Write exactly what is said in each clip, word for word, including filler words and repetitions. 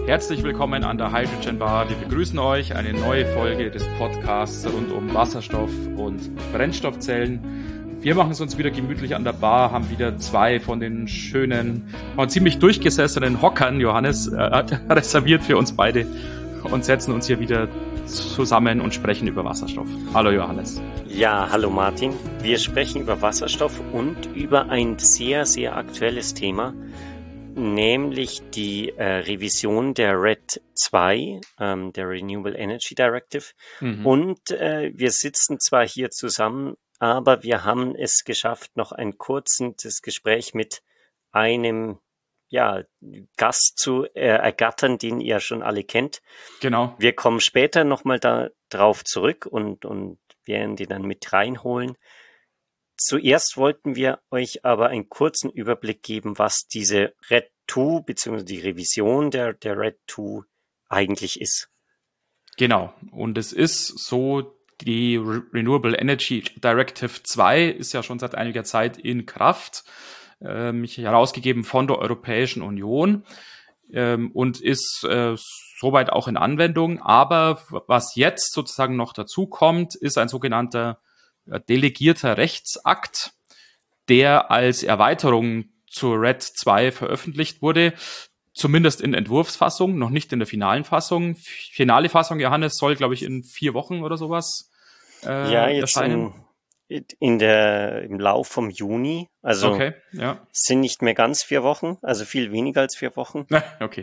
Herzlich willkommen an der Hydrogen Bar. Wir begrüßen euch eine neue Folge des Podcasts rund um Wasserstoff und Brennstoffzellen. Wir machen es uns wieder gemütlich an der Bar, haben wieder zwei von den schönen und ziemlich durchgesessenen Hockern, Johannes, äh, reserviert für uns beide und setzen uns hier wieder zusammen und sprechen über Wasserstoff. Hallo Johannes. Ja, hallo Martin. Wir sprechen über Wasserstoff und über ein sehr, sehr aktuelles Thema, nämlich die äh, Revision der R E D zwei, ähm, der Renewable Energy Directive. Mhm. Und äh, wir sitzen zwar hier zusammen, aber wir haben es geschafft, noch ein kurzes Gespräch mit einem ja, Gast zu äh, ergattern, den ihr schon alle kennt. Genau. Wir kommen später nochmal da drauf zurück und, und werden die dann mit reinholen. Zuerst wollten wir euch aber einen kurzen Überblick geben, was diese R E D zwei bzw. die Revision der, der R E D zwei eigentlich ist. Genau. Und es ist so, die Renewable Energy Directive zwei ist ja schon seit einiger Zeit in Kraft, ähm, herausgegeben von der Europäischen Union ähm, und ist äh, soweit auch in Anwendung. Aber was jetzt sozusagen noch dazu kommt, ist ein sogenannter äh, delegierter Rechtsakt, der als Erweiterung zur R E D zwei veröffentlicht wurde, zumindest in Entwurfsfassung, noch nicht in der finalen Fassung. Finale Fassung, Johannes, soll, glaube ich, in vier Wochen oder sowas äh, ja, jetzt erscheinen. In, in der, im Lauf vom Juni, also okay, ja. sind nicht mehr ganz vier Wochen, also viel weniger als vier Wochen. Okay.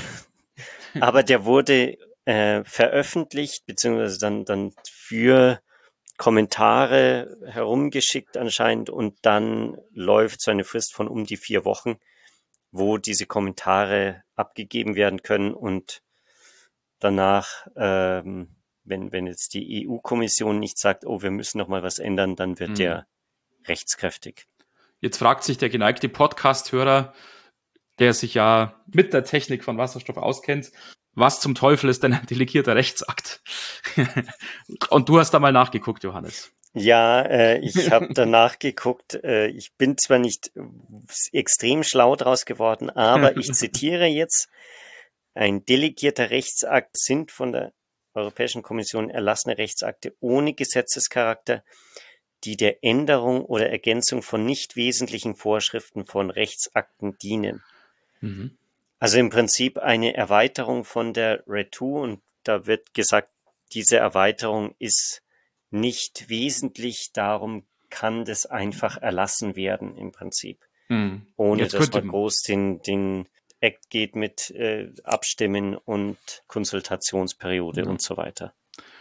Aber der wurde äh, veröffentlicht, beziehungsweise dann, dann für Kommentare herumgeschickt anscheinend und dann läuft so eine Frist von um die vier Wochen, wo diese Kommentare abgegeben werden können und danach, ähm, wenn, wenn jetzt die E U-Kommission nicht sagt, oh, wir müssen noch mal was ändern, dann wird mhm. der rechtskräftig. Jetzt fragt sich der geneigte Podcast-Hörer, der sich ja mit der Technik von Wasserstoff auskennt, was zum Teufel ist denn ein delegierter Rechtsakt? Und du hast da mal nachgeguckt, Johannes. Ja, äh, ich habe da nachgeguckt. Äh, ich bin zwar nicht extrem schlau draus geworden, aber ich zitiere jetzt: Ein delegierter Rechtsakt sind von der Europäischen Kommission erlassene Rechtsakte ohne Gesetzescharakter, die der Änderung oder Ergänzung von nicht wesentlichen Vorschriften von Rechtsakten dienen. Mhm. Also im Prinzip eine Erweiterung von der R E D zwei und da wird gesagt, diese Erweiterung ist nicht wesentlich, darum kann das einfach erlassen werden im Prinzip, mhm. ohne Jetzt dass man groß den, den Act geht mit äh, Abstimmen und Konsultationsperiode, ja, und so weiter.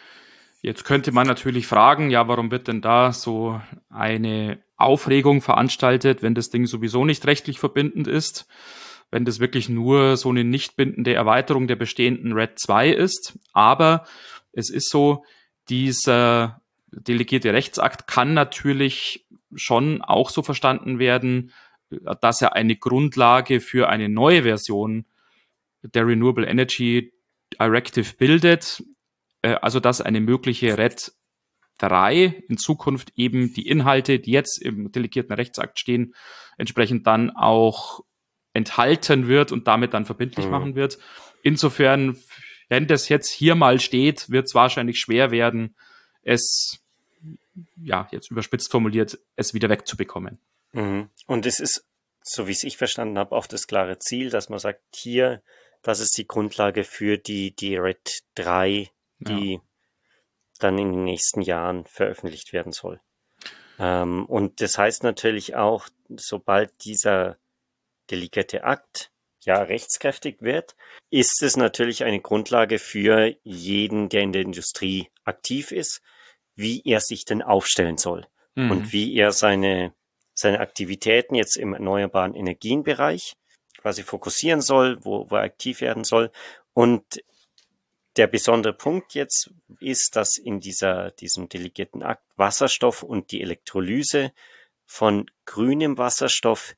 Jetzt könnte man natürlich fragen, ja, warum wird denn da so eine Aufregung veranstaltet, wenn das Ding sowieso nicht rechtlich verbindend ist, wenn das wirklich nur so eine nicht bindende Erweiterung der bestehenden R E D zwei ist. Aber es ist so, dieser delegierte Rechtsakt kann natürlich schon auch so verstanden werden, dass er eine Grundlage für eine neue Version der Renewable Energy Directive bildet, also dass eine mögliche R E D drei in Zukunft eben die Inhalte, die jetzt im delegierten Rechtsakt stehen, entsprechend dann auch enthalten wird und damit dann verbindlich mhm. machen wird. Insofern, wenn das jetzt hier mal steht, wird es wahrscheinlich schwer werden, es, ja, jetzt überspitzt formuliert, es wieder wegzubekommen. Mhm. Und es ist, so wie es ich verstanden habe, auch das klare Ziel, dass man sagt, hier, das ist die Grundlage für die, die R E D drei, die ja. dann in den nächsten Jahren veröffentlicht werden soll. Ähm, und das heißt natürlich auch, sobald dieser delegierte Akt ja rechtskräftig wird, ist es natürlich eine Grundlage für jeden, der in der Industrie aktiv ist, wie er sich denn aufstellen soll mhm. und wie er seine, seine Aktivitäten jetzt im erneuerbaren Energienbereich quasi fokussieren soll, wo, wo er aktiv werden soll. Und der besondere Punkt jetzt ist, dass in dieser, diesem delegierten Akt Wasserstoff und die Elektrolyse von grünem Wasserstoff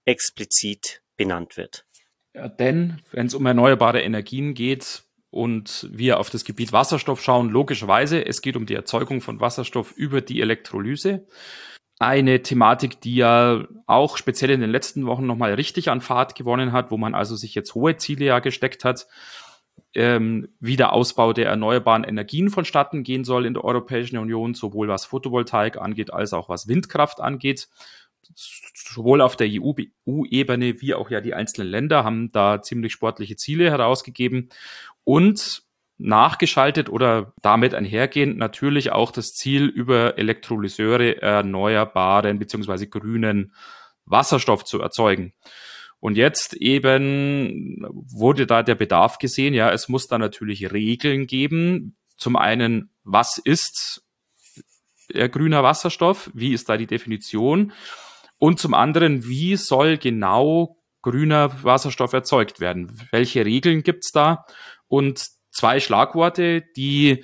explizit benannt wird. Ja, denn wenn es um erneuerbare Energien geht und wir auf das Gebiet Wasserstoff schauen, logischerweise, es geht um die Erzeugung von Wasserstoff über die Elektrolyse. eine Thematik, die ja auch speziell in den letzten Wochen nochmal richtig an Fahrt gewonnen hat, wo man also sich jetzt hohe Ziele ja gesteckt hat, ähm, wie der Ausbau der erneuerbaren Energien vonstatten gehen soll in der Europäischen Union, sowohl was Photovoltaik angeht, als auch was Windkraft angeht. Sowohl auf der E U-Ebene wie auch ja die einzelnen Länder haben da ziemlich sportliche Ziele herausgegeben und nachgeschaltet oder damit einhergehend natürlich auch das Ziel, über Elektrolyseure erneuerbaren bzw. grünen Wasserstoff zu erzeugen. Und jetzt eben wurde da der Bedarf gesehen, ja, es muss da natürlich Regeln geben. Zum einen, was ist äh, grüner Wasserstoff? Wie ist da die Definition? Und zum anderen, wie soll genau grüner Wasserstoff erzeugt werden? Welche Regeln gibt's da? Und zwei Schlagworte, die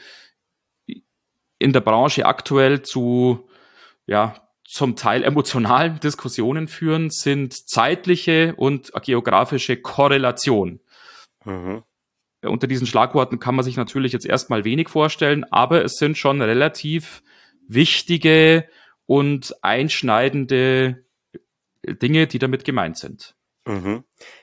in der Branche aktuell zu, ja, zum Teil emotionalen Diskussionen führen, sind zeitliche und geografische Korrelation. Mhm. Unter diesen Schlagworten kann man sich natürlich jetzt erstmal wenig vorstellen, aber es sind schon relativ wichtige und einschneidende Dinge, die damit gemeint sind. Mhm.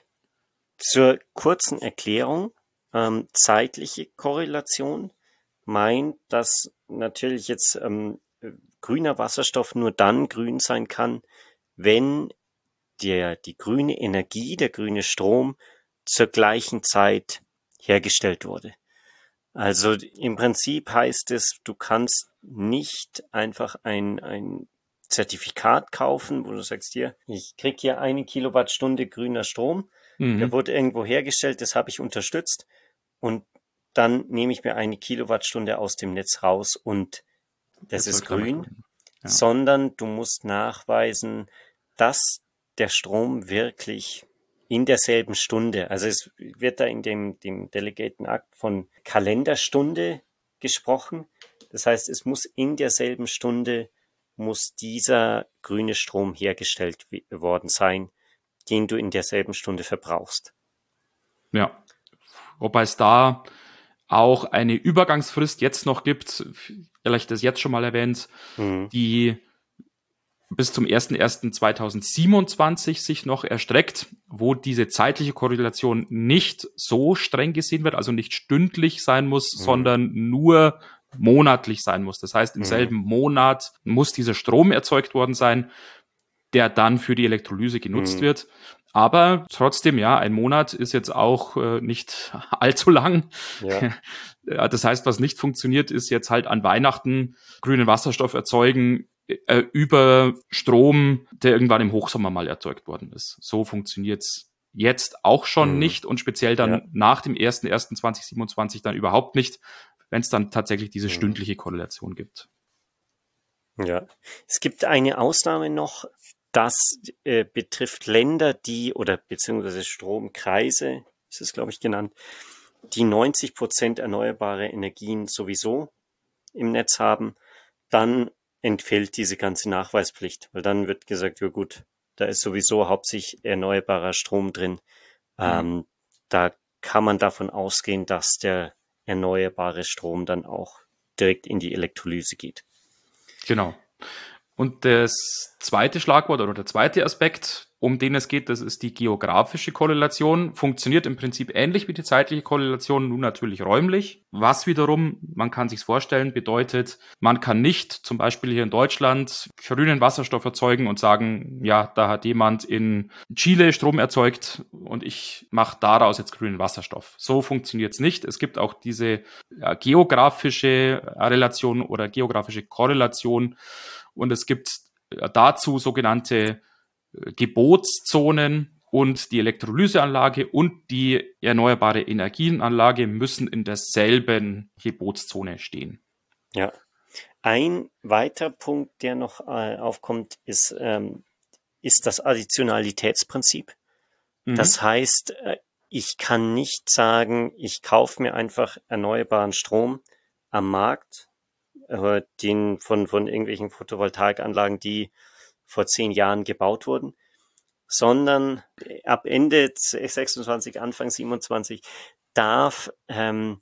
Zur kurzen Erklärung, ähm, zeitliche Korrelation meint, dass natürlich jetzt ähm, grüner Wasserstoff nur dann grün sein kann, wenn der, die grüne Energie, der grüne Strom zur gleichen Zeit hergestellt wurde. Also im Prinzip heißt es, du kannst nicht einfach ein, ein Zertifikat kaufen, wo du sagst, hier, ich krieg hier eine Kilowattstunde grüner Strom, mhm. der wurde irgendwo hergestellt, das habe ich unterstützt und dann nehme ich mir eine Kilowattstunde aus dem Netz raus und das, das ist grün, ja. Sondern du musst nachweisen, dass der Strom wirklich in derselben Stunde, also es wird da in dem, dem Delegaten Act von Kalenderstunde gesprochen, das heißt, es muss in derselben Stunde muss dieser grüne Strom hergestellt worden sein, den du in derselben Stunde verbrauchst. Ja, wobei es da auch eine Übergangsfrist jetzt noch gibt, vielleicht das jetzt schon mal erwähnt, mhm. die bis zum ersten ersten zweitausendsiebenundzwanzig sich noch erstreckt, wo diese zeitliche Korrelation nicht so streng gesehen wird, also nicht stündlich sein muss, mhm. sondern nur monatlich sein muss. Das heißt, im mhm. selben Monat muss dieser Strom erzeugt worden sein, der dann für die Elektrolyse genutzt mhm. wird. Aber trotzdem, ja, ein Monat ist jetzt auch äh, nicht allzu lang. Ja. Das heißt, was nicht funktioniert, ist jetzt halt an Weihnachten grünen Wasserstoff erzeugen äh, über Strom, der irgendwann im Hochsommer mal erzeugt worden ist. So funktioniert's jetzt auch schon mhm. nicht und speziell dann ja. nach dem ersten ersten zweitausendsiebenundzwanzig dann überhaupt nicht, wenn es dann tatsächlich diese mhm. stündliche Korrelation gibt. Ja, es gibt eine Ausnahme noch. Das äh, betrifft Länder, die, oder beziehungsweise Stromkreise, ist es, glaube ich, genannt, die neunzig Prozent erneuerbare Energien sowieso im Netz haben. Dann entfällt diese ganze Nachweispflicht, weil dann wird gesagt, ja gut, da ist sowieso hauptsächlich erneuerbarer Strom drin. Mhm. Ähm, da kann man davon ausgehen, dass der erneuerbare Strom dann auch direkt in die Elektrolyse geht. Genau. Und das zweite Schlagwort oder der zweite Aspekt, um den es geht, das ist die geografische Korrelation. Funktioniert im Prinzip ähnlich wie die zeitliche Korrelation, nun natürlich räumlich. Was wiederum, man kann sich's vorstellen, bedeutet, man kann nicht zum Beispiel hier in Deutschland grünen Wasserstoff erzeugen und sagen, ja, da hat jemand in Chile Strom erzeugt und ich mache daraus jetzt grünen Wasserstoff. So funktioniert's nicht. Es gibt auch diese ja, geografische Relation oder geografische Korrelation. Und es gibt dazu sogenannte Gebotszonen und die Elektrolyseanlage und die erneuerbare Energienanlage müssen in derselben Gebotszone stehen. Ja, ein weiterer Punkt, der noch äh, aufkommt, ist, ähm, ist das Additionalitätsprinzip. Mhm. Das heißt, äh, ich kann nicht sagen, ich kaufe mir einfach erneuerbaren Strom am Markt, den von, von irgendwelchen Photovoltaikanlagen, die vor zehn Jahren gebaut wurden, sondern ab Ende sechsundzwanzig, Anfang siebenundzwanzig darf ähm,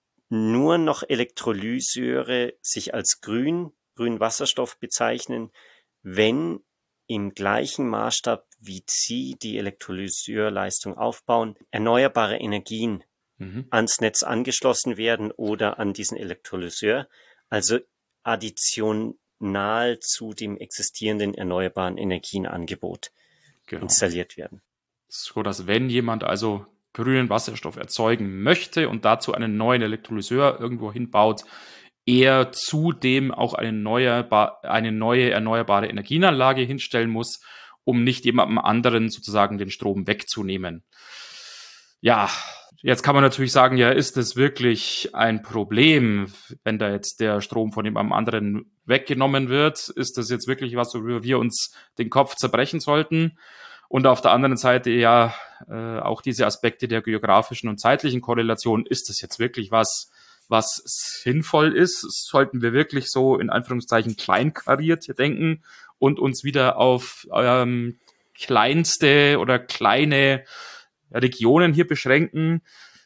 nur noch Elektrolyseure sich als grün, grünen Wasserstoff bezeichnen, wenn im gleichen Maßstab, wie Sie die Elektrolyseurleistung aufbauen, erneuerbare Energien mhm. ans Netz angeschlossen werden oder an diesen Elektrolyseur, also additional zu dem existierenden erneuerbaren Energienangebot genau. installiert werden. So dass wenn jemand also grünen Wasserstoff erzeugen möchte und dazu einen neuen Elektrolyseur irgendwo hinbaut, er zudem auch eine neue, eine neue erneuerbare Energienanlage hinstellen muss, um nicht jemandem anderen sozusagen den Strom wegzunehmen. Ja, jetzt kann man natürlich sagen, ja, ist das wirklich ein Problem, wenn da jetzt der Strom von jemandem anderen weggenommen wird? Ist das jetzt wirklich was, worüber wir uns den Kopf zerbrechen sollten? Und auf der anderen Seite ja äh, auch diese Aspekte der geografischen und zeitlichen Korrelation. Ist das jetzt wirklich was, was sinnvoll ist? Sollten wir wirklich so in Anführungszeichen kleinkariert hier denken und uns wieder auf ähm, kleinste oder kleine Regionen hier beschränken?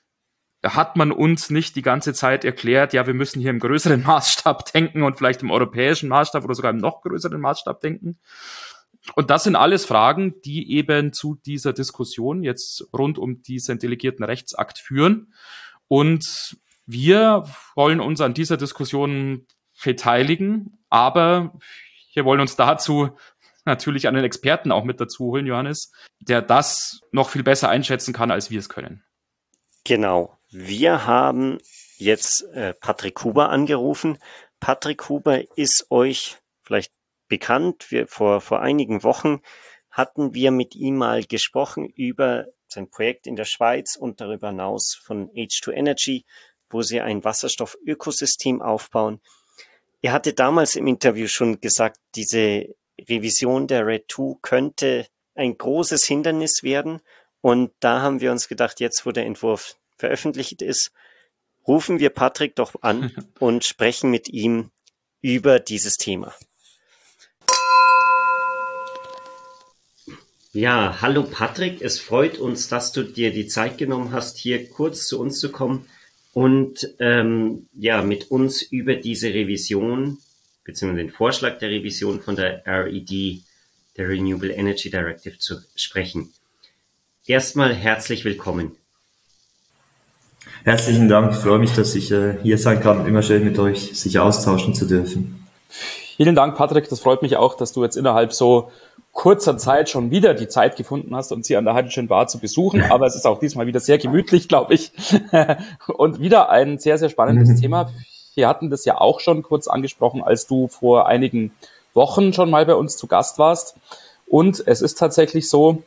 Da hat man uns nicht die ganze Zeit erklärt, ja, wir müssen hier im größeren Maßstab denken und vielleicht im europäischen Maßstab oder sogar im noch größeren Maßstab denken. Und das sind alles Fragen, die eben zu dieser Diskussion jetzt rund um diesen delegierten Rechtsakt führen. Und wir wollen uns an dieser Diskussion beteiligen, aber wir wollen uns dazu natürlich einen Experten auch mit dazu holen, Johannes, der das noch viel besser einschätzen kann, als wir es können. Genau. Wir haben jetzt äh, Patrick Huber angerufen. Patrick Huber ist euch vielleicht bekannt. Wir, vor, vor einigen Wochen hatten wir mit ihm mal gesprochen über sein Projekt in der Schweiz und darüber hinaus von H zwei Energy, wo sie ein Wasserstoffökosystem aufbauen. Er hatte damals im Interview schon gesagt, diese Revision der R E D zwei könnte ein großes Hindernis werden. Und da haben wir uns gedacht, jetzt wo der Entwurf veröffentlicht ist, rufen wir Patrick doch an und sprechen mit ihm über dieses Thema. Ja, hallo Patrick, es freut uns, dass du dir die Zeit genommen hast, hier kurz zu uns zu kommen und ähm, ja mit uns über diese Revision bzw. den Vorschlag der Revision von der R E D, der Renewable Energy Directive, zu sprechen. Erstmal herzlich willkommen. Herzlichen Dank, ich freue mich, dass ich äh, hier sein kann. Immer schön mit euch sich austauschen zu dürfen. Vielen Dank, Patrick, das freut mich auch, dass du jetzt innerhalb so kurzer Zeit schon wieder die Zeit gefunden hast, uns hier an der Hydrogen Bar zu besuchen. Aber es ist auch diesmal wieder sehr gemütlich, glaube ich. Und wieder ein sehr, sehr spannendes mhm. Thema. Wir hatten das ja auch schon kurz angesprochen, als du vor einigen Wochen schon mal bei uns zu Gast warst. Und es ist tatsächlich so,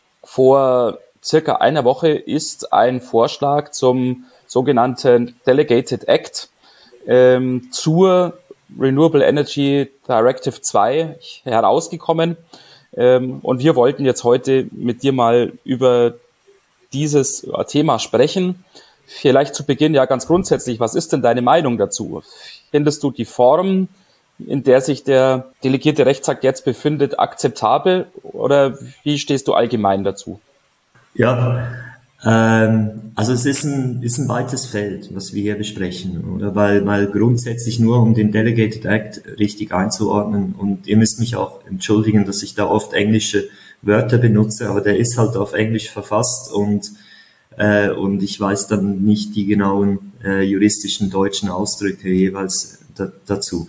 vor circa einer Woche ist ein Vorschlag zum sogenannten Delegated Act ähm, zur Renewable Energy Directive zwei herausgekommen. Ähm, und wir wollten jetzt heute mit dir mal über dieses Thema sprechen. Vielleicht zu Beginn ja ganz grundsätzlich, was ist denn deine Meinung dazu? Findest du die Form, in der sich der delegierte Rechtsakt jetzt befindet, akzeptabel oder wie stehst du allgemein dazu? Ja, ähm, also es ist ein, ist ein weites Feld, was wir hier besprechen, oder? Weil, weil grundsätzlich nur um den Delegated Act richtig einzuordnen, und ihr müsst mich auch entschuldigen, dass ich da oft englische Wörter benutze, aber der ist halt auf Englisch verfasst und äh, und ich weiß dann nicht die genauen äh, juristischen deutschen Ausdrücke jeweils da, dazu.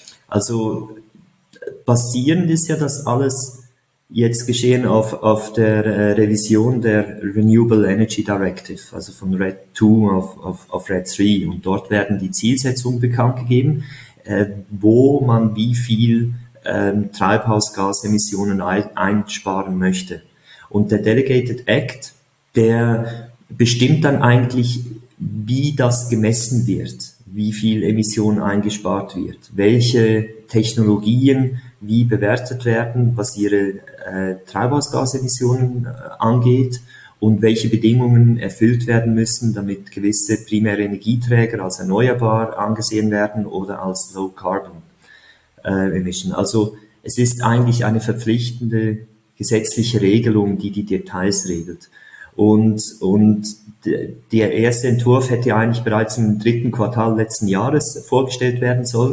Also basierend ist ja das alles jetzt geschehen auf, auf der äh, Revision der Renewable Energy Directive, also von R E D zwei auf, auf, auf R E D drei. Und dort werden die Zielsetzungen bekannt gegeben, äh, wo man wie viel ähm, Treibhausgasemissionen ein, einsparen möchte. Und der Delegated Act, der bestimmt dann eigentlich, wie das gemessen wird, wie viel Emissionen eingespart wird, welche Technologien wie bewertet werden, was ihre äh, Treibhausgasemissionen äh, angeht und welche Bedingungen erfüllt werden müssen, damit gewisse primäre Energieträger als erneuerbar angesehen werden oder als Low Carbon äh, Emission. Also es ist eigentlich eine verpflichtende gesetzliche Regelung, die die Details regelt. Und, und der erste Entwurf hätte eigentlich bereits im dritten Quartal letzten Jahres vorgestellt werden sollen.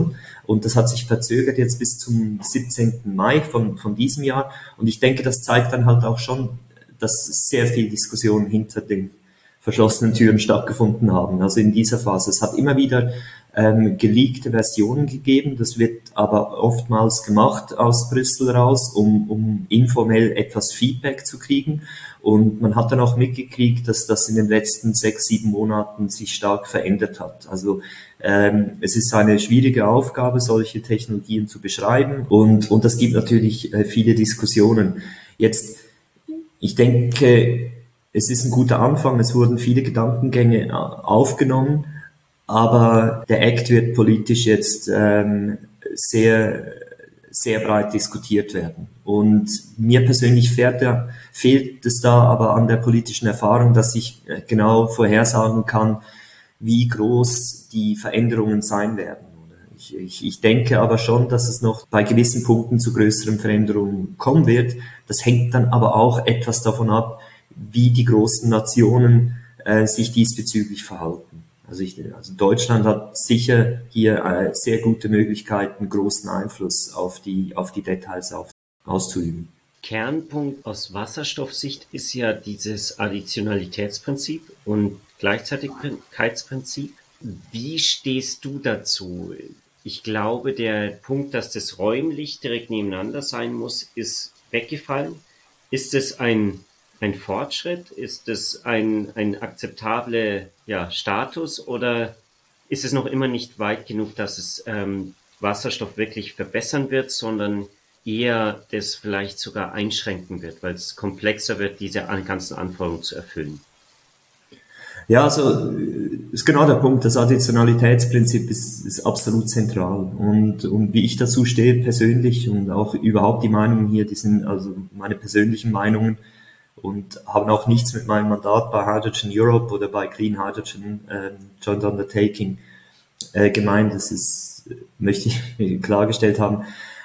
Und das hat sich verzögert jetzt bis zum siebzehnten Mai von, von diesem Jahr. Und ich denke, das zeigt dann halt auch schon, dass sehr viel Diskussion hinter den verschlossenen Türen stattgefunden haben. Also in dieser Phase. Es hat immer wieder ähm, geleakte Versionen gegeben. Das wird aber oftmals gemacht aus Brüssel raus, um, um informell etwas Feedback zu kriegen. Und man hat dann auch mitgekriegt, dass das in den letzten sechs, sieben Monaten sich stark verändert hat. Also ähm, es ist eine schwierige Aufgabe, solche Technologien zu beschreiben. Und, und das gibt natürlich äh, viele Diskussionen. Jetzt, ich denke, es ist ein guter Anfang. Es wurden viele Gedankengänge aufgenommen. Aber der Act wird politisch jetzt ähm, sehr, sehr breit diskutiert werden. Und mir persönlich fährt der, fehlt es da aber an der politischen Erfahrung, dass ich genau vorhersagen kann, wie groß die Veränderungen sein werden. Ich, ich, ich denke aber schon, dass es noch bei gewissen Punkten zu größeren Veränderungen kommen wird. Das hängt dann aber auch etwas davon ab, wie die großen Nationen äh, sich diesbezüglich verhalten. Also, ich, also Deutschland hat sicher hier äh, sehr gute Möglichkeiten, großen Einfluss auf die, auf die Details auf, auszuüben. Kernpunkt aus Wasserstoffsicht ist ja dieses Additionalitätsprinzip und Gleichzeitigkeitsprinzip. Wie stehst du dazu? Ich glaube, der Punkt, dass das räumlich direkt nebeneinander sein muss, ist weggefallen. Ist es ein ein Fortschritt? Ist es ein, ein akzeptabler ja, Status oder ist es noch immer nicht weit genug, dass es ähm, Wasserstoff wirklich verbessern wird, sondern eher das vielleicht sogar einschränken wird, weil es komplexer wird, diese ganzen Anforderungen zu erfüllen? Ja, also ist genau der Punkt. Das Additionalitätsprinzip ist, ist absolut zentral. Und, und wie ich dazu stehe persönlich und auch überhaupt die Meinungen hier, die sind also meine persönlichen Meinungen, und haben auch nichts mit meinem Mandat bei Hydrogen Europe oder bei Clean Hydrogen äh, Joint Undertaking äh, gemeint. Das ist, möchte ich klargestellt haben.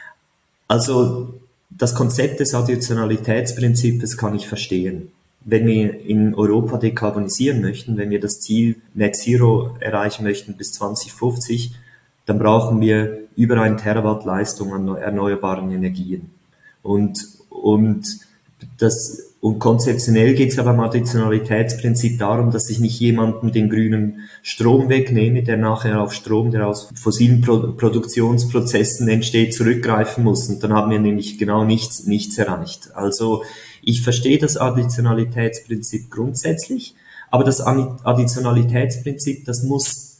Also das Konzept des Additionalitätsprinzips kann ich verstehen. Wenn wir in Europa dekarbonisieren möchten, wenn wir das Ziel Net Zero erreichen möchten bis zwanzig fünfzig, dann brauchen wir über ein Terawatt Leistung an erneuerbaren Energien. Und, und das Und konzeptionell geht es aber beim Additionalitätsprinzip darum, dass ich nicht jemandem den grünen Strom wegnehme, der nachher auf Strom, der aus fossilen Pro- Produktionsprozessen entsteht, zurückgreifen muss. Und dann haben wir nämlich genau nichts, nichts erreicht. Also ich verstehe das Additionalitätsprinzip grundsätzlich, aber das Additionalitätsprinzip, das muss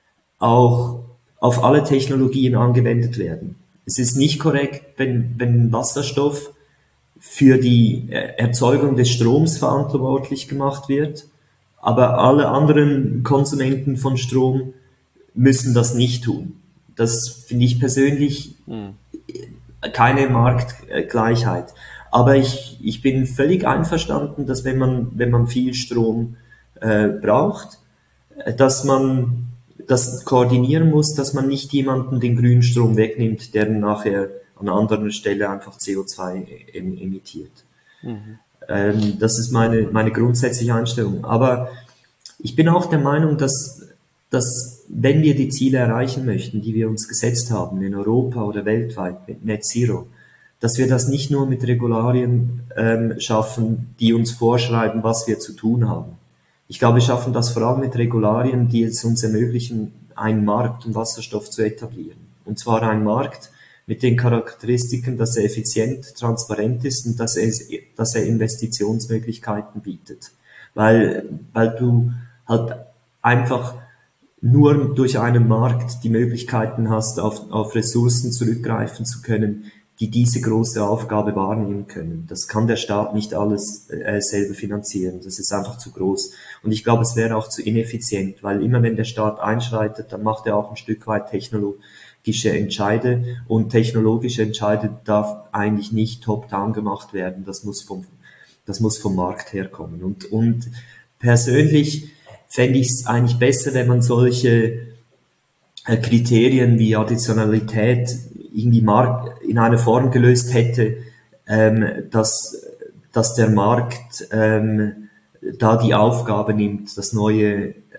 auch auf alle Technologien angewendet werden. Es ist nicht korrekt, wenn, wenn Wasserstoff für die Erzeugung des Stroms verantwortlich gemacht wird, aber alle anderen Konsumenten von Strom müssen das nicht tun. Das finde ich persönlich hm. keine Marktgleichheit. Aber ich, ich bin völlig einverstanden, dass wenn man, wenn man viel Strom äh, braucht, dass man das koordinieren muss, dass man nicht jemanden den grünen Strom wegnimmt, der nachher an anderer Stelle einfach C O zwei emittiert. Mhm. Ähm, das ist meine, meine grundsätzliche Einstellung. Aber ich bin auch der Meinung, dass, dass wenn wir die Ziele erreichen möchten, die wir uns gesetzt haben, in Europa oder weltweit mit Net Zero, dass wir das nicht nur mit Regularien ähm, schaffen, die uns vorschreiben, was wir zu tun haben. Ich glaube, wir schaffen das vor allem mit Regularien, die es uns ermöglichen, einen Markt um Wasserstoff zu etablieren. Und zwar einen Markt mit den Charakteristiken, dass er effizient, transparent ist und dass er, dass er Investitionsmöglichkeiten bietet. Weil, weil du halt einfach nur durch einen Markt die Möglichkeiten hast, auf, auf Ressourcen zurückgreifen zu können, die diese große Aufgabe wahrnehmen können. Das kann der Staat nicht alles äh, selber finanzieren. Das ist einfach zu groß. Und ich glaube, es wäre auch zu ineffizient, weil immer wenn der Staat einschreitet, dann macht er auch ein Stück weit technologische Entscheide. Und technologische Entscheide darf eigentlich nicht top-down gemacht werden. Das muss vom, das muss vom Markt herkommen. Und, und persönlich fände ich es eigentlich besser, wenn man solche äh, Kriterien wie Additionalität irgendwie Markt in einer Form gelöst hätte, ähm, dass, dass der Markt ähm, da die Aufgabe nimmt, das neue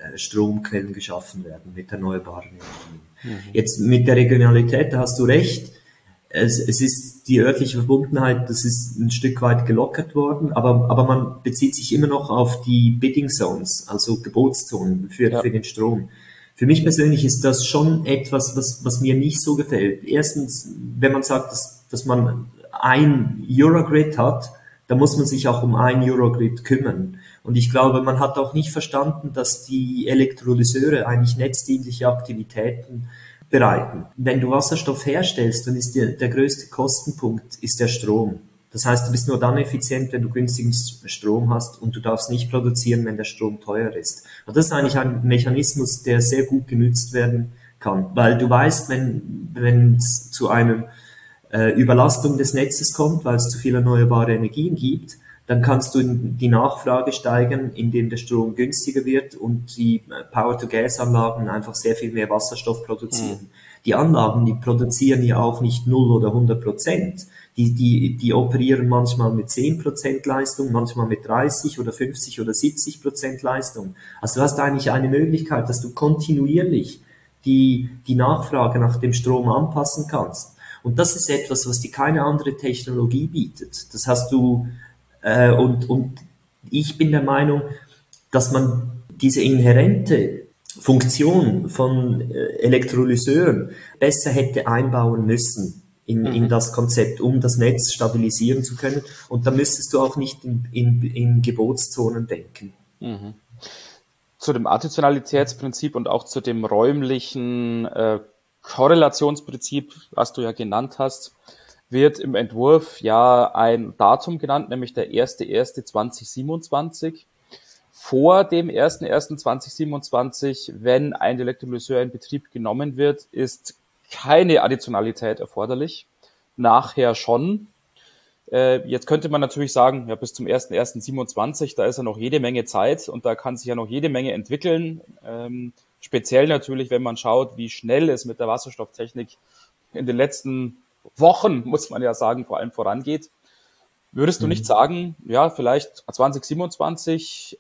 Stromquellen geschaffen werden mit erneuerbaren Energien. Mhm. Jetzt mit der Regionalität, da hast du recht. Es, es ist die örtliche Verbundenheit, das ist ein Stück weit gelockert worden, aber, aber man bezieht sich immer noch auf die Bidding Zones, also Gebotszonen für, ja. für den Strom. Für mich persönlich ist das schon etwas, was, was mir nicht so gefällt. Erstens, wenn man sagt, dass, dass man ein Eurogrid hat, dann muss man sich auch um ein Eurogrid kümmern. Und ich glaube, man hat auch nicht verstanden, dass die Elektrolyseure eigentlich netzdienliche Aktivitäten bereiten. Wenn du Wasserstoff herstellst, dann ist der, der größte Kostenpunkt ist der Strom. Das heißt, du bist nur dann effizient, wenn du günstigen Strom hast und du darfst nicht produzieren, wenn der Strom teuer ist. Und das ist eigentlich ein Mechanismus, der sehr gut genutzt werden kann, weil du weißt, wenn wenn es zu einer äh, Überlastung des Netzes kommt, weil es zu viele erneuerbare Energien gibt, dann kannst du die Nachfrage steigern, indem der Strom günstiger wird und die Power-to-Gas-Anlagen einfach sehr viel mehr Wasserstoff produzieren. Mhm. Die Anlagen, die produzieren ja auch nicht null oder hundert Prozent. Die, die, die operieren manchmal mit zehn Prozent Leistung, manchmal mit dreißig oder fünfzig oder siebzig Prozent Leistung. Also du hast eigentlich eine Möglichkeit, dass du kontinuierlich die, die Nachfrage nach dem Strom anpassen kannst. Und das ist etwas, was dir keine andere Technologie bietet. Das hast du Und, und ich bin der Meinung, dass man diese inhärente Funktion von Elektrolyseuren besser hätte einbauen müssen in, mhm. in das Konzept, um das Netz stabilisieren zu können. Und da müsstest du auch nicht in, in, in Gebotszonen denken. Mhm. Zu dem Additionalitätsprinzip und auch zu dem räumlichen äh, Korrelationsprinzip, was du ja genannt hast, wird im Entwurf ja ein Datum genannt, nämlich der erster erster zweitausendsiebenundzwanzig. Vor dem erster erster zweitausendsiebenundzwanzig, wenn ein Elektrolyseur in Betrieb genommen wird, ist keine Additionalität erforderlich. Nachher schon. Äh, jetzt könnte man natürlich sagen, ja, bis zum erster erster siebenundzwanzig, da ist ja noch jede Menge Zeit und da kann sich ja noch jede Menge entwickeln. Ähm, speziell natürlich, wenn man schaut, wie schnell es mit der Wasserstofftechnik in den letzten Wochen, muss man ja sagen, vor allem vorangeht. Würdest du nicht sagen, ja, vielleicht zwanzig siebenundzwanzig,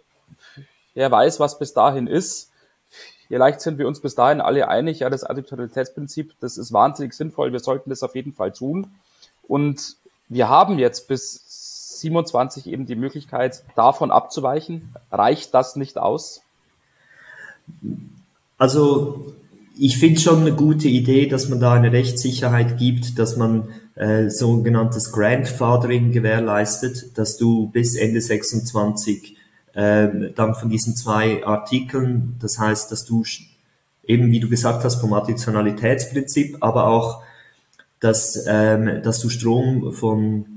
wer weiß, was bis dahin ist. Vielleicht sind wir uns bis dahin alle einig, ja, das Additionalitätsprinzip, das ist wahnsinnig sinnvoll, wir sollten das auf jeden Fall tun. Und wir haben jetzt bis siebenundzwanzig eben die Möglichkeit, davon abzuweichen. Reicht das nicht aus? Also ich finde schon eine gute Idee, dass man da eine Rechtssicherheit gibt, dass man äh, sogenanntes Grandfathering gewährleistet, dass du bis Ende sechsundzwanzig äh, dann von diesen zwei Artikeln, das heißt, dass du eben, wie du gesagt hast, vom Additionalitätsprinzip, aber auch, dass, ähm, dass du Strom von,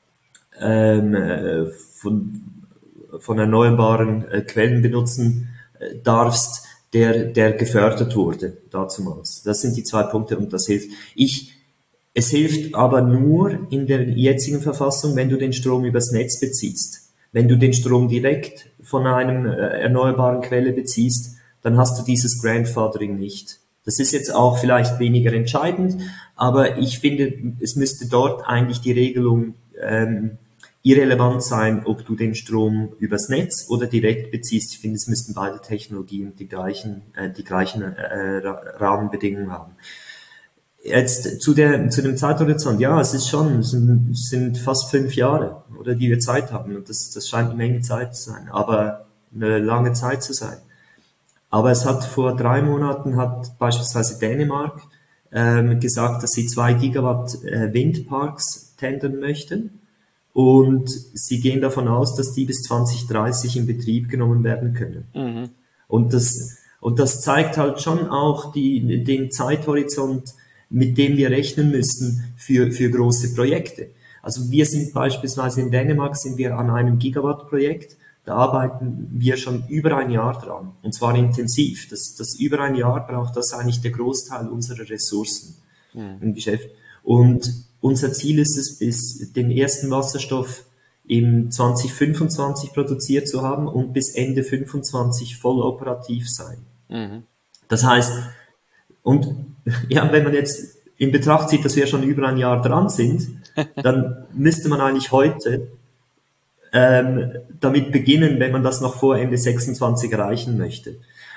ähm, von, von erneuerbaren äh, Quellen benutzen äh, darfst, der, der gefördert wurde, dazumals. Das sind die zwei Punkte und das hilft. Ich, es hilft aber nur in der jetzigen Verfassung, wenn du den Strom übers Netz beziehst. Wenn du den Strom direkt von einer äh, erneuerbaren Quelle beziehst, dann hast du dieses Grandfathering nicht. Das ist jetzt auch vielleicht weniger entscheidend, aber ich finde, es müsste dort eigentlich die Regelung ähm, irrelevant sein, ob du den Strom übers Netz oder direkt beziehst. Ich finde, es müssten beide Technologien die gleichen, äh, die gleichen äh, Rahmenbedingungen haben. Jetzt zu der, zu dem Zeithorizont. Ja, es ist schon, es sind, es sind fast fünf Jahre, oder, die wir Zeit haben. Und das, das scheint eine Menge Zeit zu sein, aber eine lange Zeit zu sein. Aber es hat vor drei Monaten hat beispielsweise Dänemark ähm, gesagt, dass sie zwei Gigawatt äh, Windparks tendern möchten. Und sie gehen davon aus, dass die bis zwanzig dreißig in Betrieb genommen werden können. Mhm. Und das, und das zeigt halt schon auch die, den Zeithorizont, mit dem wir rechnen müssen für, für große Projekte. Also wir sind beispielsweise in Dänemark sind wir an einem Gigawatt-Projekt. Da arbeiten wir schon über ein Jahr dran. Und zwar intensiv. Das, das über ein Jahr braucht das eigentlich der Großteil unserer Ressourcen mhm. im Geschäft. Und unser Ziel ist es, bis den ersten Wasserstoff im zwanzig fünfundzwanzig produziert zu haben und bis Ende fünfundzwanzig voll operativ sein. Mhm. Das heißt, und ja, wenn man jetzt in Betracht zieht, dass wir schon über ein Jahr dran sind, dann müsste man eigentlich heute ähm, damit beginnen, wenn man das noch vor Ende sechsundzwanzig erreichen möchte.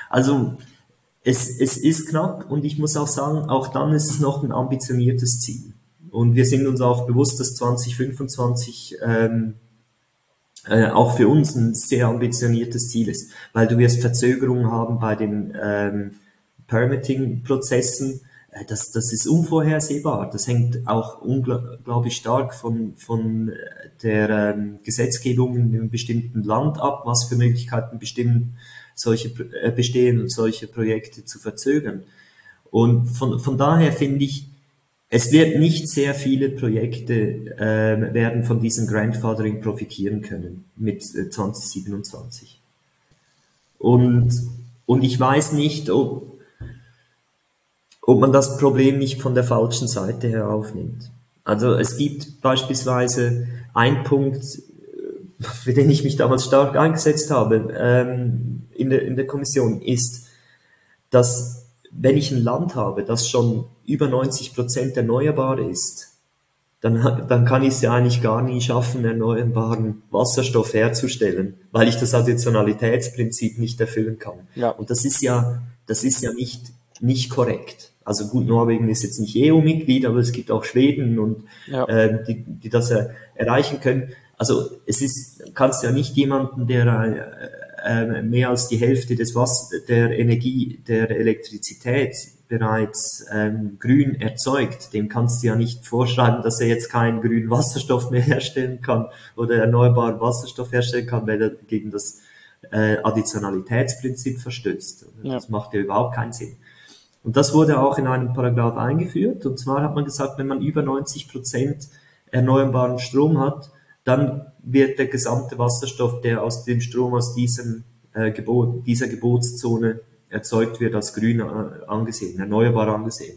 Also es, es ist knapp und ich muss auch sagen, auch dann ist es noch ein ambitioniertes Ziel. Und wir sind uns auch bewusst, dass zwanzig fünfundzwanzig ähm, äh, auch für uns ein sehr ambitioniertes Ziel ist, weil du wirst Verzögerungen haben bei den ähm, Permitting-Prozessen. Äh, das, das ist unvorhersehbar. Das hängt auch unglaublich stark von, von der ähm, Gesetzgebung in einem bestimmten Land ab, was für Möglichkeiten bestimmen, solche äh, bestehen und solche Projekte zu verzögern. Und von, von daher finde ich, es wird nicht sehr viele Projekte äh, werden von diesem Grandfathering profitieren können mit äh, zwanzig siebenundzwanzig. Und, und ich weiß nicht, ob, ob man das Problem nicht von der falschen Seite her aufnimmt. Also es gibt beispielsweise einen Punkt, für den ich mich damals stark eingesetzt habe ähm, in, der, in der Kommission, ist, dass wenn ich ein Land habe, das schon über neunzig Prozent erneuerbar ist, dann, dann kann ich es ja eigentlich gar nie schaffen, erneuerbaren Wasserstoff herzustellen, weil ich das Additionalitätsprinzip nicht erfüllen kann. Ja. Und das ist ja, das ist ja nicht, nicht korrekt. Also gut, Norwegen ist jetzt nicht E U-Mitglied, aber es gibt auch Schweden und ja. äh, die, die das er, erreichen können. Also es ist, kannst ja nicht jemanden, der äh, mehr als die Hälfte des Wasser, der Energie, der Elektrizität bereits ähm, grün erzeugt, dem kannst du ja nicht vorschreiben, dass er jetzt keinen grünen Wasserstoff mehr herstellen kann oder erneuerbaren Wasserstoff herstellen kann, weil er gegen das äh, Additionalitätsprinzip verstößt. Ja. Das macht ja überhaupt keinen Sinn. Und das wurde auch in einem Paragraph eingeführt. Und zwar hat man gesagt, wenn man über neunzig Prozent erneuerbaren Strom hat, dann wird der gesamte Wasserstoff, der aus dem Strom aus diesem äh, Gebot, dieser Gebotszone erzeugt wird, als grün äh, angesehen, erneuerbar angesehen.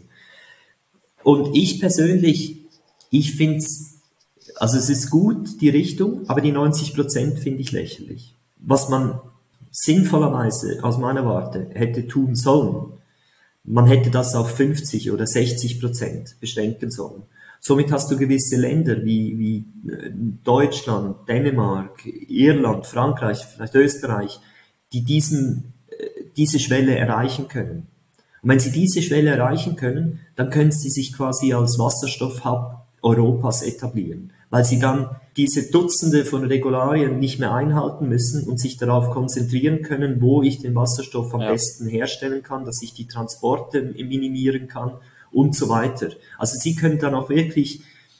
Und ich persönlich, ich finde es, also es ist gut, die Richtung, aber die neunzig Prozent finde ich lächerlich. Was man sinnvollerweise aus meiner Warte hätte tun sollen, man hätte das auf fünfzig oder sechzig Prozent beschränken sollen. Somit hast du gewisse Länder wie, wie Deutschland, Dänemark, Irland, Frankreich, vielleicht Österreich, die diesen, diese Schwelle erreichen können. Und wenn sie diese Schwelle erreichen können, dann können sie sich quasi als Wasserstoffhub Europas etablieren, weil sie dann diese Dutzende von Regularien nicht mehr einhalten müssen und sich darauf konzentrieren können, wo ich den Wasserstoff am ja. besten herstellen kann, dass ich die Transporte minimieren kann und so weiter. Also Sie können dann auch wirklich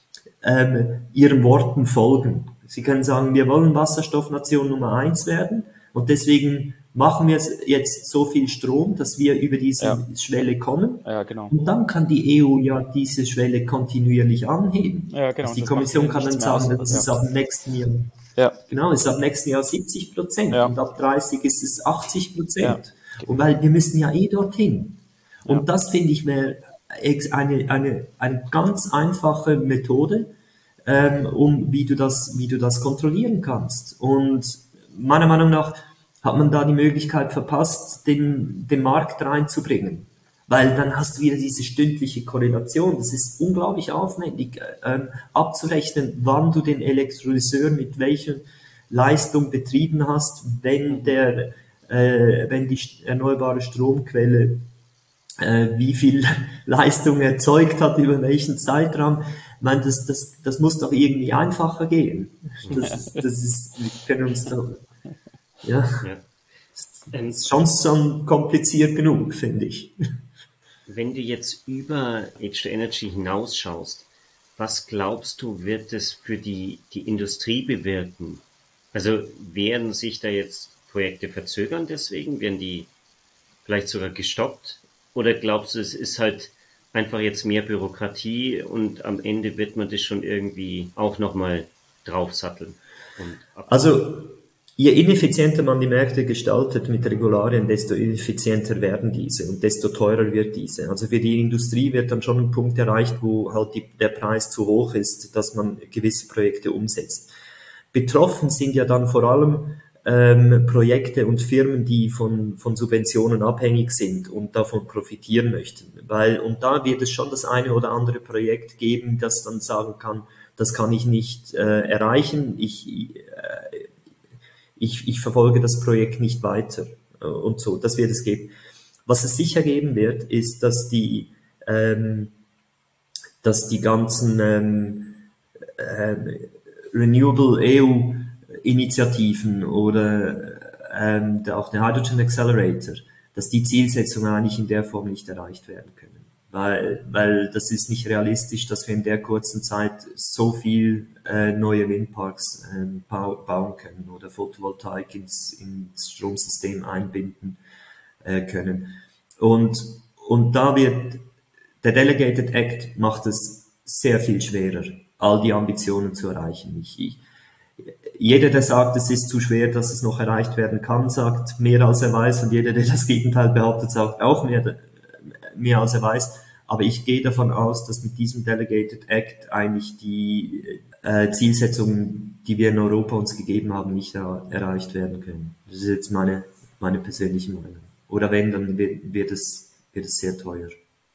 ähm, Ihren Worten folgen. Sie können sagen, wir wollen Wasserstoffnation Nummer eins werden und deswegen machen wir jetzt so viel Strom, dass wir über diese ja. Schwelle kommen. Ja, genau. Und dann kann die E U ja diese Schwelle kontinuierlich anheben. Ja, genau. Also die Kommission kann dann sagen, das ist ja. ab dem nächsten Jahr. Ja. Genau, ist ab nächsten Jahr siebzig Prozent ja. und ab dreißig ist es achtzig Prozent. Ja. Und weil wir müssen ja eh dorthin. Und ja. das finde ich wäre eine, eine, eine ganz einfache Methode, ähm, um wie du das, wie du das kontrollieren kannst. Und meiner Meinung nach hat man da die Möglichkeit verpasst, den, den Markt reinzubringen. Weil dann hast du wieder diese stündliche Korrelation. Das ist unglaublich aufwendig, ähm, abzurechnen, wann du den Elektrolyseur mit welcher Leistung betrieben hast, wenn der, äh, wenn die erneuerbare Stromquelle äh, wie viel Leistung erzeugt hat, über welchen Zeitraum. Ich meine, das, das, das muss doch irgendwie einfacher gehen. Das ist, das ist, wir können uns da, ja, ja. Ähm, ist schon, schon kompliziert genug, finde ich. Wenn du jetzt über H zwei Energy hinausschaust, was glaubst du, wird es für die, die Industrie bewirken? Also werden sich da jetzt Projekte verzögern deswegen? Werden die vielleicht sogar gestoppt? Oder glaubst du, es ist halt einfach jetzt mehr Bürokratie und am Ende wird man das schon irgendwie auch nochmal draufsatteln? Und also je ineffizienter man die Märkte gestaltet mit Regularien, desto ineffizienter werden diese und desto teurer wird diese. Also für die Industrie wird dann schon ein Punkt erreicht, wo halt die, der Preis zu hoch ist, dass man gewisse Projekte umsetzt. Betroffen sind ja dann vor allem ähm, Projekte und Firmen, die von, von Subventionen abhängig sind und davon profitieren möchten. Weil, und da wird es schon das eine oder andere Projekt geben, das dann sagen kann, das kann ich nicht äh, erreichen, ich, äh, ich, ich verfolge das Projekt nicht weiter. und so, das wird es geben. Was es sicher geben wird, ist, dass die, ähm, dass die ganzen ähm, äh, Renewable E U-Initiativen oder ähm, auch der Hydrogen Accelerator, dass die Zielsetzungen eigentlich in der Form nicht erreicht werden können. Weil, weil das ist nicht realistisch, dass wir in der kurzen Zeit so viel äh, neue Windparks äh, bauen können oder Photovoltaik ins, ins Stromsystem einbinden äh, können. Und, und da wird der Delegated Act macht es sehr viel schwerer, all die Ambitionen zu erreichen. Ich, ich, jeder, der sagt, es ist zu schwer, dass es noch erreicht werden kann, sagt mehr als er weiß, und jeder, der das Gegenteil behauptet, sagt auch mehr, mehr als er weiß. Aber ich gehe davon aus, dass mit diesem Delegated Act eigentlich die äh, Zielsetzungen, die wir in Europa uns gegeben haben, nicht er, erreicht werden können. Das ist jetzt meine, meine persönliche Meinung. Oder wenn, dann wird, wird, es, wird es sehr teuer.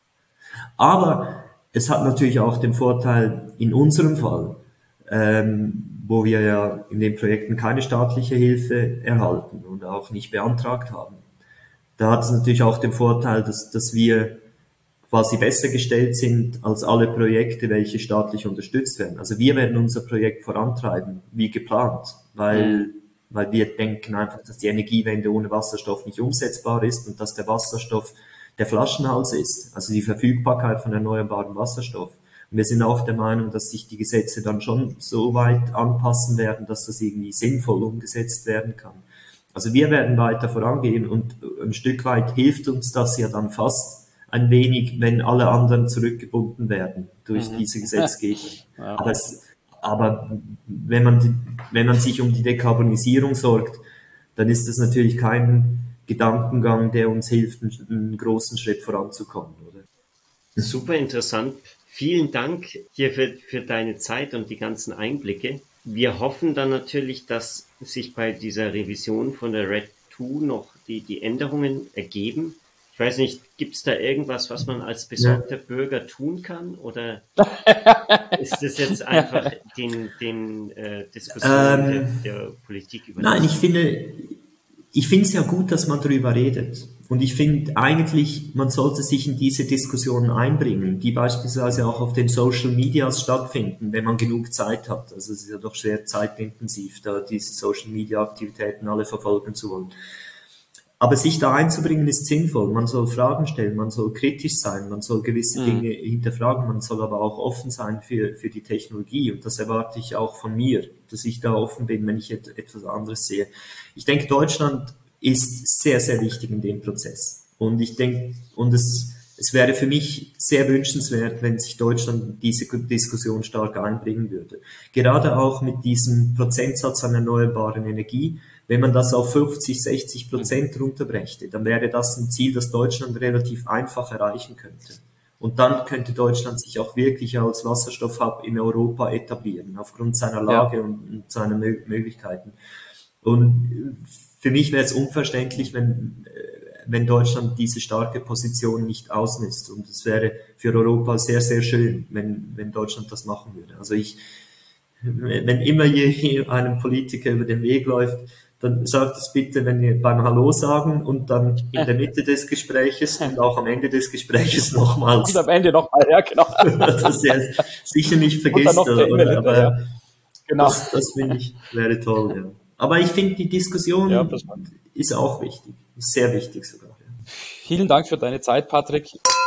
Aber es hat natürlich auch den Vorteil in unserem Fall, ähm, wo wir ja in den Projekten keine staatliche Hilfe erhalten und auch nicht beantragt haben. Da hat es natürlich auch den Vorteil, dass, dass wir quasi besser gestellt sind als alle Projekte, welche staatlich unterstützt werden. Also wir werden unser Projekt vorantreiben, wie geplant, weil, mhm. weil wir denken einfach, dass die Energiewende ohne Wasserstoff nicht umsetzbar ist und dass der Wasserstoff der Flaschenhals ist, also die Verfügbarkeit von erneuerbarem Wasserstoff. Und wir sind auch der Meinung, dass sich die Gesetze dann schon so weit anpassen werden, dass das irgendwie sinnvoll umgesetzt werden kann. Also wir werden weiter vorangehen und ein Stück weit hilft uns das ja dann fast ein wenig, wenn alle anderen zurückgebunden werden durch mhm. diese Gesetzgebung. Ja. Aber, es, aber wenn man, wenn man sich um die Dekarbonisierung sorgt, dann ist das natürlich kein Gedankengang, der uns hilft, einen großen Schritt voranzukommen, oder? Super interessant. Vielen Dank hier für, für deine Zeit und die ganzen Einblicke. Wir hoffen dann natürlich, dass sich bei dieser Revision von der R E D zwei noch die, die Änderungen ergeben. Ich weiß nicht, gibt es da irgendwas, was man als besorgter ja. Bürger tun kann? Oder ist das jetzt einfach den, den äh, Diskussionen ähm, der, der Politik überlassen? Nein, ich finde, ich finde es ja gut, dass man darüber redet. Und ich finde eigentlich, man sollte sich in diese Diskussionen einbringen, die beispielsweise auch auf den Social Medias stattfinden, wenn man genug Zeit hat. Also es ist ja doch sehr zeitintensiv, da diese Social Media Aktivitäten alle verfolgen zu wollen. Aber sich da einzubringen ist sinnvoll. Man soll Fragen stellen, man soll kritisch sein, man soll gewisse mhm. Dinge hinterfragen, man soll aber auch offen sein für, für die Technologie. Und das erwarte ich auch von mir, dass ich da offen bin, wenn ich et- etwas anderes sehe. Ich denke, Deutschland ist sehr, sehr wichtig in dem Prozess. Und ich denke, und es, es wäre für mich sehr wünschenswert, wenn sich Deutschland diese Diskussion stark einbringen würde. Gerade auch mit diesem Prozentsatz an erneuerbaren Energie. Wenn man das auf fünfzig, sechzig Prozent runterbrächte, dann wäre das ein Ziel, das Deutschland relativ einfach erreichen könnte. Und dann könnte Deutschland sich auch wirklich als Wasserstoffhub in Europa etablieren, aufgrund seiner Lage ja. und, und seiner Mö- Möglichkeiten. Und für mich wäre es unverständlich, wenn, wenn Deutschland diese starke Position nicht ausnutzt. Und es wäre für Europa sehr, sehr schön, wenn, wenn Deutschland das machen würde. Also ich, wenn immer je einem Politiker über den Weg läuft, dann sagt es bitte, wenn ihr beim Hallo sagen und dann in der Mitte des Gespräches und auch am Ende des Gespräches nochmals. Und am Ende nochmal, ja, genau. Dass er sicher nicht vergisst, oder, oder, aber ja. Genau. Das, das finde ich, wäre toll, ja. Aber ich finde, die Diskussion ja, ist auch wichtig, ist sehr wichtig sogar. Ja. Vielen Dank für deine Zeit, Patrick.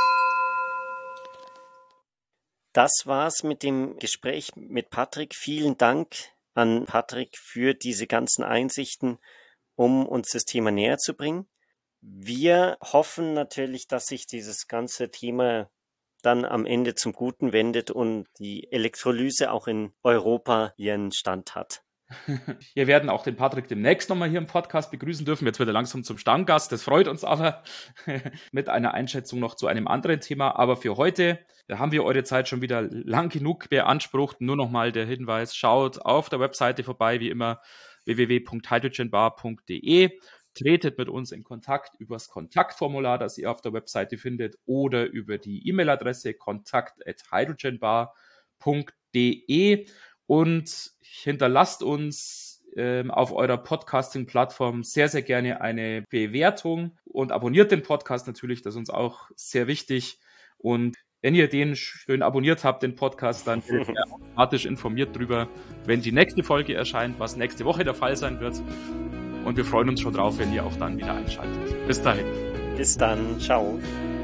Das war's mit dem Gespräch mit Patrick. Vielen Dank an Patrick für diese ganzen Einsichten, um uns das Thema näher zu bringen. Wir hoffen natürlich, dass sich dieses ganze Thema dann am Ende zum Guten wendet und die Elektrolyse auch in Europa ihren Stand hat. Wir werden auch den Patrick demnächst nochmal hier im Podcast begrüßen dürfen. Jetzt wird er langsam zum Stammgast. Das freut uns aber mit einer Einschätzung noch zu einem anderen Thema. Aber für heute, da haben wir eure Zeit schon wieder lang genug beansprucht. Nur nochmal der Hinweis, schaut auf der Webseite vorbei, wie immer w w w punkt hydrogenbar punkt d e. Tretet mit uns in Kontakt über das Kontaktformular, das ihr auf der Webseite findet, oder über die E-Mail-Adresse kontakt at hydrogenbar punkt d e. Und hinterlasst uns ähm, auf eurer Podcasting-Plattform sehr, sehr gerne eine Bewertung und abonniert den Podcast natürlich, das ist uns auch sehr wichtig. Und wenn ihr den schön abonniert habt, den Podcast, dann werdet ihr automatisch informiert drüber, wenn die nächste Folge erscheint, was nächste Woche der Fall sein wird. Und wir freuen uns schon drauf, wenn ihr auch dann wieder einschaltet. Bis dahin. Bis dann. Ciao.